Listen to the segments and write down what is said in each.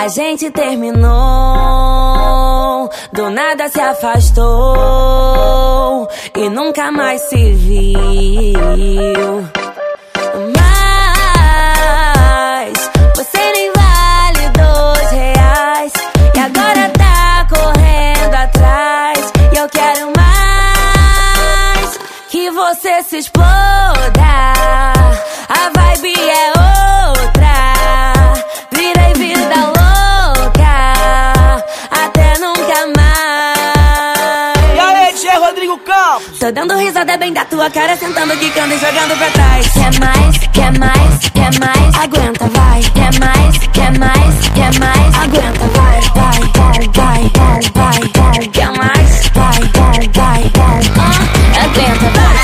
A gente terminou, do nada se afastou e nunca mais se viu. Mas você nem vale R$2 e agora tá correndo atrás. E eu quero mais que você se exploda. A vibe é outra, virei vida louca até nunca mais. E aí, Tchê Rodrigo Campos? Tô dando risada bem da tua cara, sentando, quicando e jogando pra trás. Quer mais, quer mais, quer mais? Aguenta, vai. Quer mais, quer mais, quer mais? Aguenta, vai, vai, vai, vai, vai, vai. Quer mais, vai, vai, vai, vai. Aguenta, vai.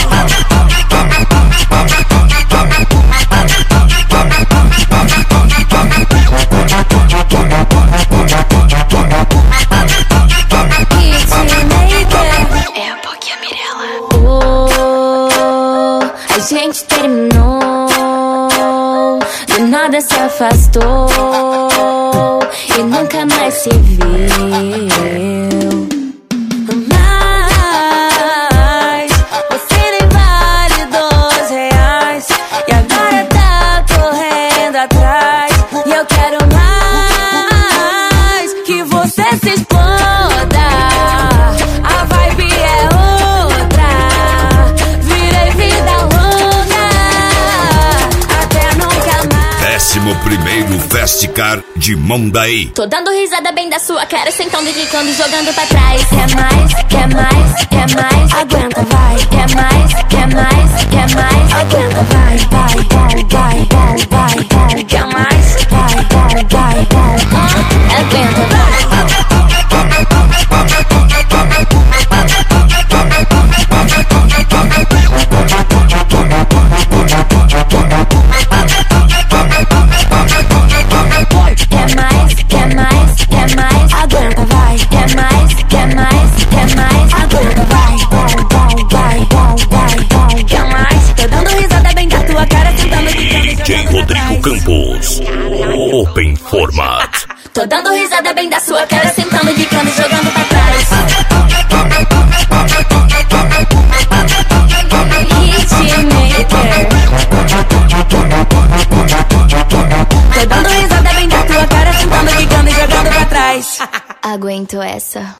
A gente terminou, do nada se afastou e nunca mais se viu. Mas você nem vale R$2 e agora tá correndo atrás. E eu quero mais que você se exploda. A vibe é outra, virei vida louca até nunca mais. 11º Festicar de Mondaí. Tô dando risada bem da sua cara, sentando, quicando e jogando pra trás. Quer mais, quer mais, quer mais? Aguenta, vai. Quer mais, quer mais, quer mais? Aguenta, vai, vai, vai, vai, vai, vai, vai. Quer mais, vai, vai, vai, vai. Aguenta, vai. Quer mais, quer mais, quer mais? Aguenta, vai. Quer mais, quer mais, quer mais? Aguenta, vai, vai, vai, vai, vai, vai. Quer mais? Tô dando risada bem da tua cara, sentando, quicando. DJ Rodrigo Campos, Open Format. Tô dando risada bem da sua cara, sentando, quicando e jogando pra trás. Hitmaker. Tô dando risada bem da tua cara, sentando, quicando e jogando pra trás. Aguento essa.